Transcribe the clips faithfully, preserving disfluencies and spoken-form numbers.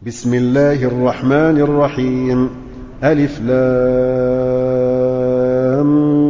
بسم الله الرحمن الرحيم. ألف لام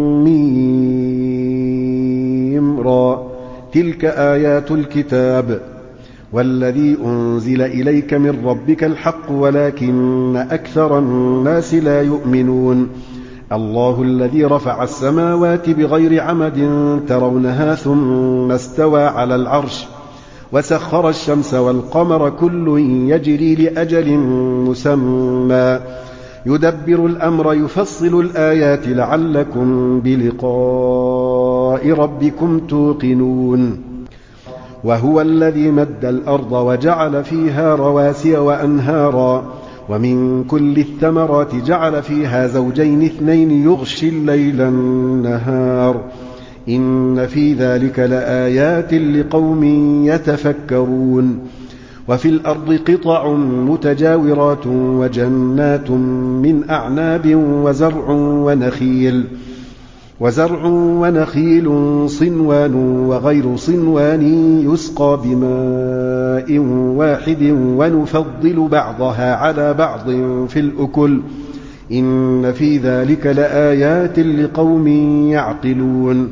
ميم را. تلك آيات الكتاب والذي أنزل إليك من ربك الحق ولكن أكثر الناس لا يؤمنون. الله الذي رفع السماوات بغير عمد ترونها ثم استوى على العرش وسخر الشمس والقمر كل يجري لأجل مسمى يدبر الأمر يفصل الآيات لعلكم بلقاء ربكم توقنون. وهو الذي مد الأرض وجعل فيها رواسي وأنهارا ومن كل الثمرات جعل فيها زوجين اثنين يغشي الليل النهار إن في ذلك لآيات لقوم يتفكرون. وفي الأرض قطع متجاورات وجنات من أعناب وزرع ونخيل وزرع ونخيل صنوان وغير صنوان يسقى بماء واحد ونفضل بعضها على بعض في الأكل إن في ذلك لآيات لقوم يعقلون.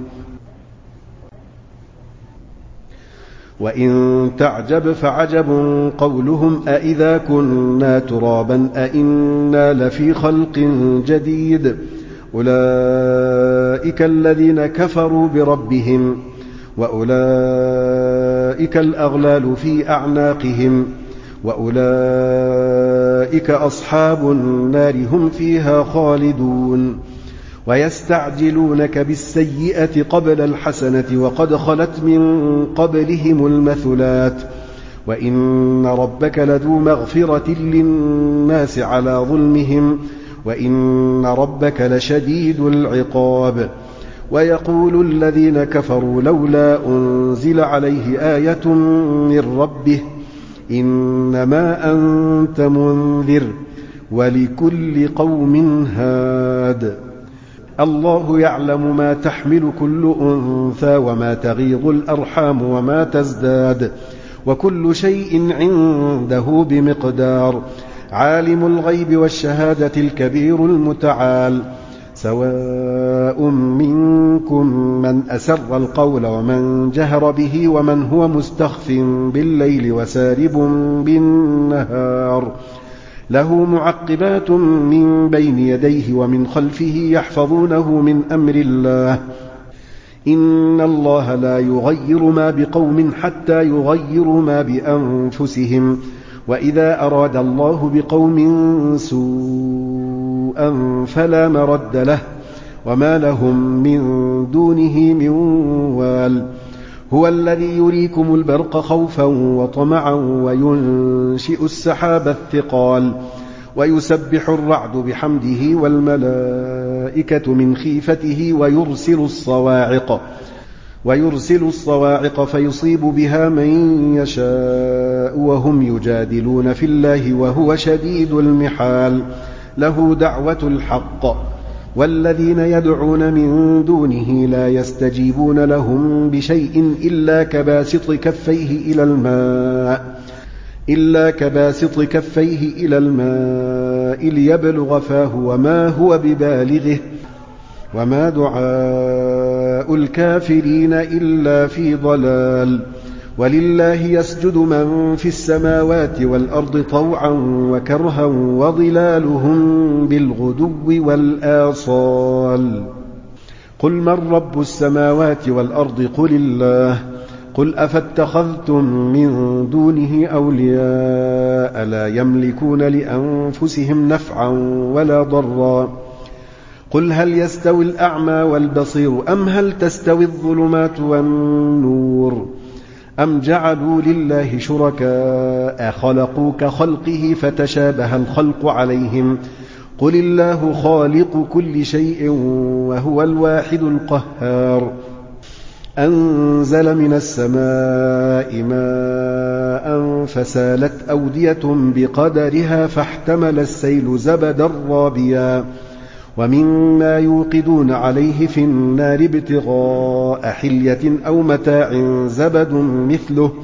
وإن تعجب فعجب قولهم أإذا كنا ترابا أإنا لفي خلق جديد أولئك الذين كفروا بربهم وأولئك الأغلال في أعناقهم وأولئك أصحاب النار هم فيها خالدون. ويستعجلونك بالسيئة قبل الحسنة وقد خلت من قبلهم المثلات وإن ربك لذو مغفرة للناس على ظلمهم وإن ربك لشديد العقاب. ويقول الذين كفروا لولا أنزل عليه آية من ربه إنما أنت منذر ولكل قوم هاد. الله يعلم ما تحمل كل أنثى وما تغيض الأرحام وما تزداد وكل شيء عنده بمقدار. عالم الغيب والشهادة الكبير المتعال. سواء منكم من أسر القول ومن جهر به ومن هو مستخف بالليل وسارب بالنهار له معقبات من بين يديه ومن خلفه يحفظونه من أمر الله إن الله لا يغير ما بقوم حتى يغيروا ما بأنفسهم وإذا أراد الله بقوم سوءا فلا مرد له وما لهم من دونه من وال. هو الذي يريكم البرق خوفا وطمعا وينشئ السحاب الثقال ويسبح الرعد بحمده والملائكة من خيفته ويرسل الصواعق ويرسل الصواعق فيصيب بها من يشاء وهم يجادلون في الله وهو شديد المحال. له دعوة الحق والذين يدعون من دونه لا يستجيبون لهم بشيء إلا كباسط كفيه إلى الماء إلا كباسط كفيه إلى الماء ليبلغ فاه وما هو ببالغه وما دعاء الكافرين إلا في ضلال. ولله يسجد من في السماوات والأرض طوعا وكرها وظلالهم بالغدو والآصال. قل من رب السماوات والأرض قل الله. قل أفاتخذتم من دونه أولياء لا يملكون لأنفسهم نفعا ولا ضرا. قل هل يستوي الأعمى والبصير أم هل تستوي الظلمات والنور أم جعلوا لله شركاء خلقوا كخلقه فتشابه الخلق عليهم قل الله خالق كل شيء وهو الواحد القهار. أنزل من السماء ماء فسالت أودية بقدرها فاحتمل السيل زبدا رابيا ومما يوقدون عليه في النار ابتغاء حلية أو متاع زبد مثله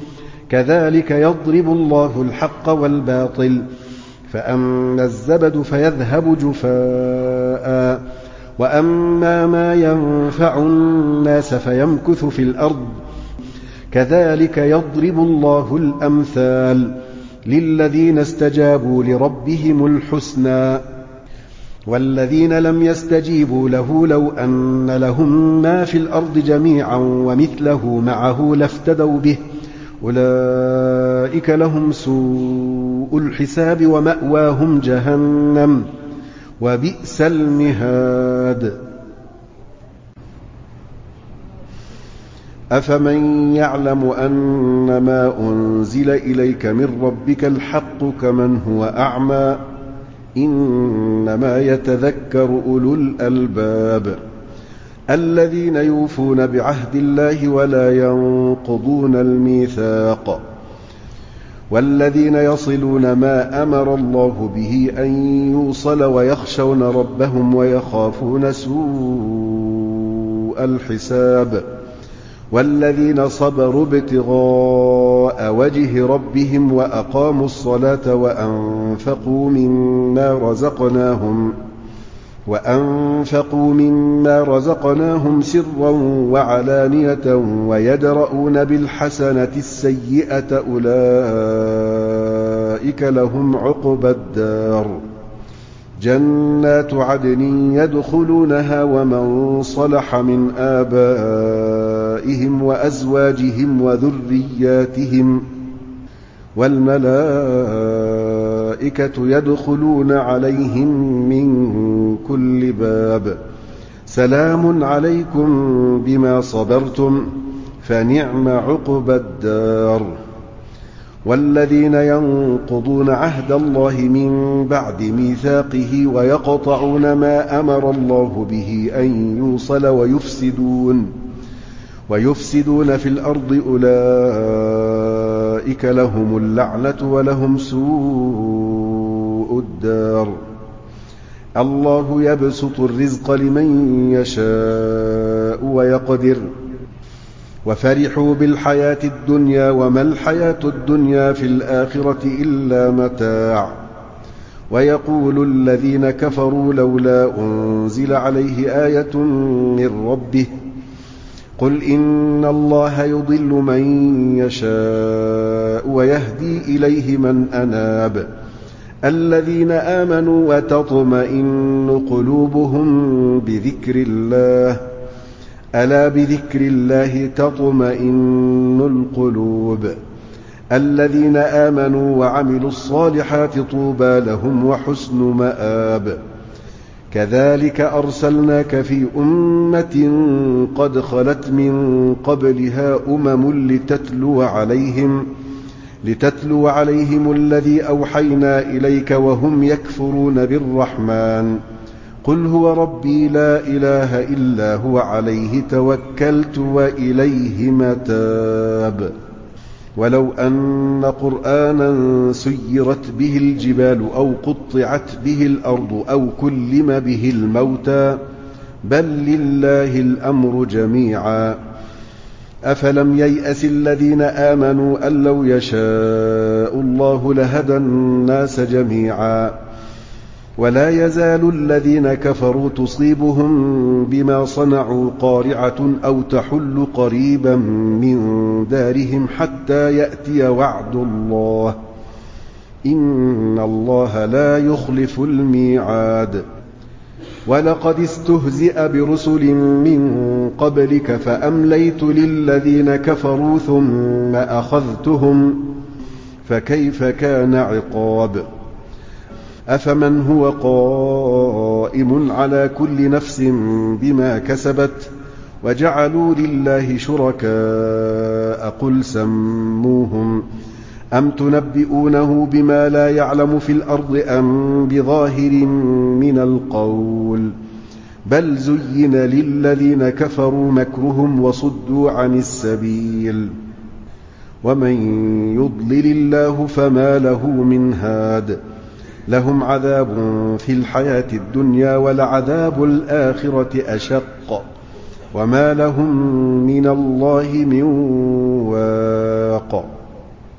كذلك يضرب الله الحق والباطل فأما الزبد فيذهب جفاء وأما ما ينفع الناس فيمكث في الأرض كذلك يضرب الله الأمثال للذين استجابوا لربهم الحسنى والذين لم يستجيبوا له لو أن لهم ما في الأرض جميعا ومثله معه لافتدوا به أولئك لهم سوء الحساب ومأواهم جهنم وبئس المهاد. أفمن يعلم أن ما أنزل إليك من ربك الحق كمن هو أعمى إنما يتذكر أولو الألباب الذين يوفون بعهد الله ولا ينقضون الميثاق والذين يصلون ما أمر الله به أن يوصل ويخشون ربهم ويخافون سوء الحساب والذين صبروا ابتغاء وجه ربهم وأقاموا الصلاة وأنفقوا مما رزقناهم وأنفقوا مما رزقناهم سرا وعلانية ويدرؤون بالحسنة السيئة أولئك لهم عقبى الدار جنات عدن يدخلونها ومن صلح من آبائهم وأزواجهم وذرياتهم والملائكة يدخلون عليهم من كل باب سلام عليكم بما صبرتم فنعم عقبى الدار. والذين ينقضون عهد الله من بعد ميثاقه ويقطعون ما أمر الله به أن يوصل ويفسدون ويفسدون في الأرض أولئك لهم اللعنة ولهم سوء الدار. الله يبسط الرزق لمن يشاء ويقدر وفرحوا بالحياة الدنيا وما الحياة الدنيا في الآخرة إلا متاع ويقول الذين كفروا لولا أنزل عليه آية من ربه قل إن الله يضل من يشاء ويهدي إليه من أناب الذين آمنوا وتطمئن قلوبهم بذكر الله ألا بذكر الله تطمئن القلوب الذين آمنوا وعملوا الصالحات طوبى لهم وحسن مآب. كذلك أرسلناك في أمة قد خلت من قبلها أمم لتتلو عليهم لتتلو عليهم الذي أوحينا إليك وهم يكفرون بالرحمن قل هو ربي لا إله إلا هو عليه توكلت وإليه متاب. ولو أن قرآنا سيرت به الجبال أو قطعت به الأرض أو كلم به الموتى بل لله الأمر جميعا أفلم ييأس الذين آمنوا أن لو يشاء الله لهدى الناس جميعا ولا يزال الذين كفروا تصيبهم بما صنعوا قارعة أو تحل قريبا من دارهم حتى يأتي وعد الله إن الله لا يخلف الميعاد. ولقد استهزئ برسل من قبلك فأمليت للذين كفروا ثم أخذتهم فكيف كان عقاب. أفمن هو قائم على كل نفس بما كسبت وجعلوا لله شركاء قل سموهم أم تنبئونه بما لا يعلم في الأرض أم بظاهر من القول بل زين للذين كفروا مكرهم وصدوا عن السبيل ومن يضلل الله فما له من هاد لهم عذاب في الحياة الدنيا ولعذاب الآخرة أشق وما لهم من الله من واق.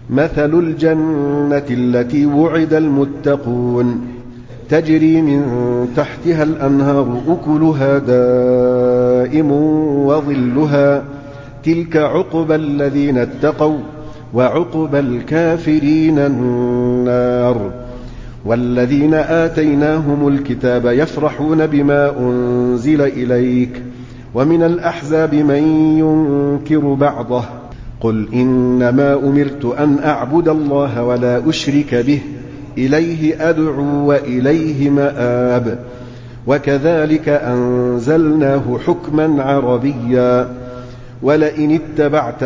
مثل الجنة التي وعد المتقون تجري من تحتها الأنهار أكلها دائم وظلها تلك عقبى الذين اتقوا وعقبى الكافرين النار. والذين آتيناهم الكتاب يفرحون بما أنزل إليك ومن الأحزاب من ينكر بعضه قل إنما أمرت أن أعبد الله ولا أشرك به إليه أدعو وإليه مآب. وكذلك أنزلناه حكما عربيا ولئن اتبعت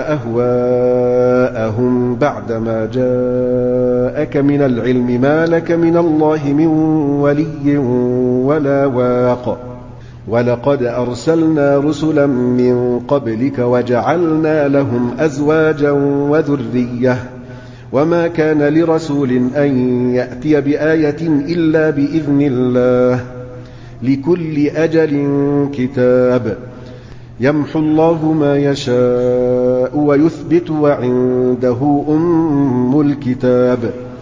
أهواءهم بعدما جاءك من العلم ما لك من الله من ولي ولا واق. ولقد أرسلنا رسلا من قبلك وجعلنا لهم أزواجا وذرية وما كان لرسول أن يأتي بآية إلا بإذن الله لكل أجل كتاب يمحو الله ما يشاء ويثبت وعنده أم الكتاب.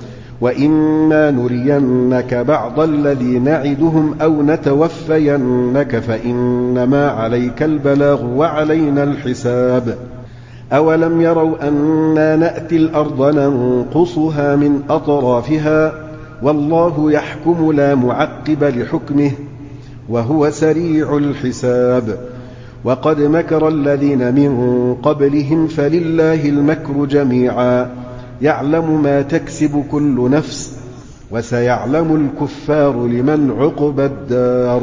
وإما نرينك بعض الذي نعدهم أو نتوفينك فإنما عليك البلاغ وعلينا الحساب. أولم يروا أنا نأتي الأرض ننقصها من أطرافها والله يحكم لا معقب لحكمه وهو سريع الحساب. وقد مكر الذين من قبلهم فلله المكر جميعا يعلم ما تكسب كل نفس وسيعلم الكفار لمن عقبى الدار.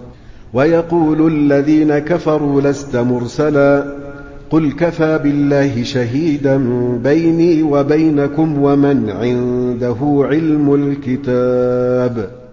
ويقول الذين كفروا لست مرسلا قل كفى بالله شهيدا بيني وبينكم ومن عنده علم الكتاب.